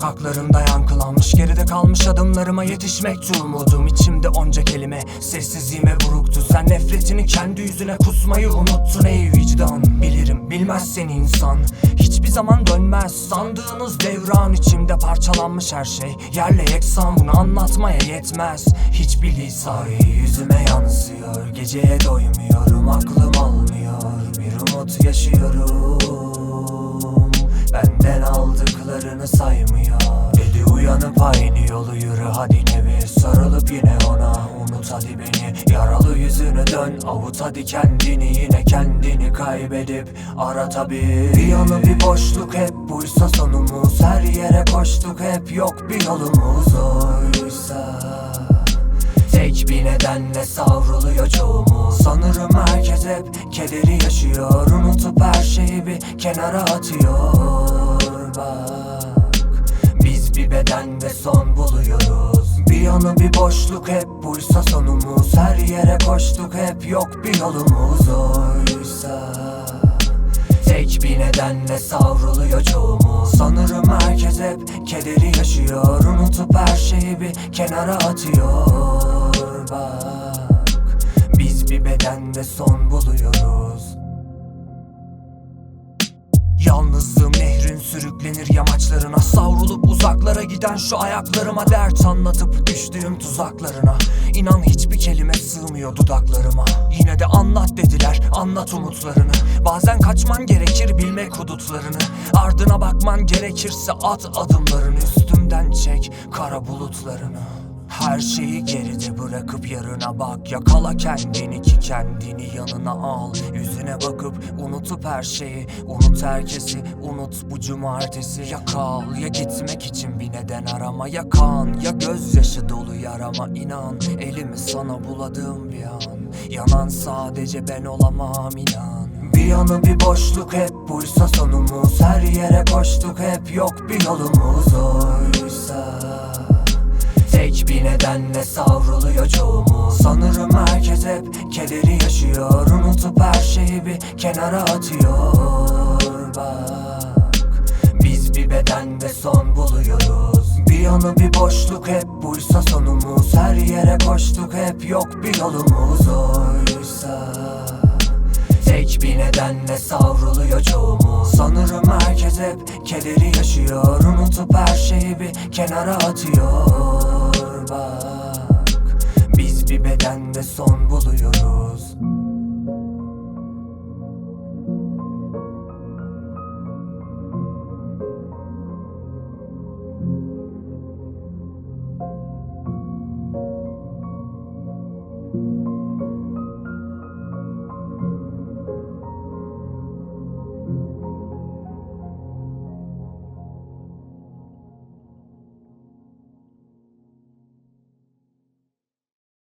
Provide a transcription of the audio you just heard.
Sokaklarımda yankılanmış, geride kalmış adımlarıma yetişmekti umudum. İçimde onca kelime, sessizliğime buruktu. Sen nefretini kendi yüzüne kusmayı unuttun ey vicdan. Bilirim bilmez seni insan, hiçbir zaman dönmez. Sandığınız devran, içimde parçalanmış her şey. Yerle yeksan, bunu anlatmaya yetmez hiçbir lisan. Yüzüme yansıyor, geceye doymuyorum, aklım almıyor. Bir umut yaşıyorum, benden aldıklarını saymıyor. Dedi uyanıp aynı yolu yürü hadi nevi. Sarılıp yine ona unut hadi beni. Yaralı yüzünü dön avut hadi kendini. Yine kendini kaybedip ara tabi. Bir yanı bir boşluk hep buysa sonumuz. Her yere koştuk hep yok bir yolumuz. Oysa tek bir nedenle savruluyor çoğumuz. Sanırım herkes hep kederi yaşıyor. Unutup her şeyi bir kenara atıyor. Bak biz bir bedende son buluyoruz. Bir yanı bir boşluk hep buysa sonumuz. Her yere koştuk hep yok bir yolumuz. Oysa tek bir nedenle savruluyor çoğumuz. Sanırım herkes hep kederi yaşıyor. Unutup her şeyi bir kenara atıyor. Bak biz bir bedende son buluyoruz. Yalnızlığım nehrin sürüklenir yamaçlarına. Savrulup uzaklara giden şu ayaklarıma dert anlatıp düştüğüm tuzaklarına. İnan hiçbir kelime sığmıyor dudaklarıma. Yine de anlat dediler, anlat umutlarını. Bazen kaçman gerekir bilmek hudutlarını. Ardına bakman gerekirse at adımlarını. Üstümden çek kara bulutlarını. Her şeyi geride bırakıp yarına bak. Yakala kendini ki kendini yanına al. Yüzüne bakıp unutup her şeyi. Unut herkesi, unut bu cumartesi. Ya kal ya gitmek için bir neden arama. Ya kan ya gözyaşı dolu yarama. İnan elimi sana buladığım bir an. Yanan sadece ben olamam inan. Bir yanı bir boşluk hep buysa sonumuz. Her yere koştuk hep yok bir yolumuz. Oysa tek bir nedenle savruluyor çoğumuz. Sanırım herkes hep kederi yaşıyor. Unutup her şeyi bir kenara atıyor. Bak biz bir bedende son buluyoruz. Bir yanı bir boşluk hep buysa sonumuz. Her yere koştuk hep yok bir yolumuz. Oysa tek bir nedenle savruluyor çoğumuz. Sanırım herkes hep kederi yaşıyor. Unutup her şeyi bir kenara atıyor. Bak biz bir bedende son buluyoruz.